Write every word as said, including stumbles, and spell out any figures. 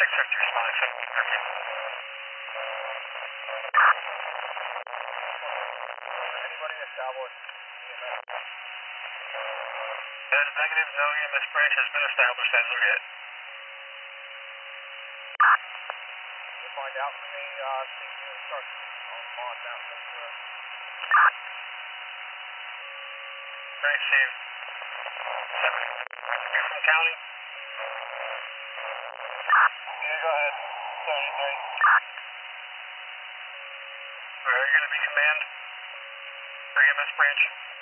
Expect your response. Thank you. Anybody established E M S? That is negative. No E M S branch has been established as of yet. Can you find out for me, uh, station instructions on that link there? Thanks, Steve. Seven. You're from the county? Yeah, go ahead. seventy-three. Are you going to be command for E M S branch?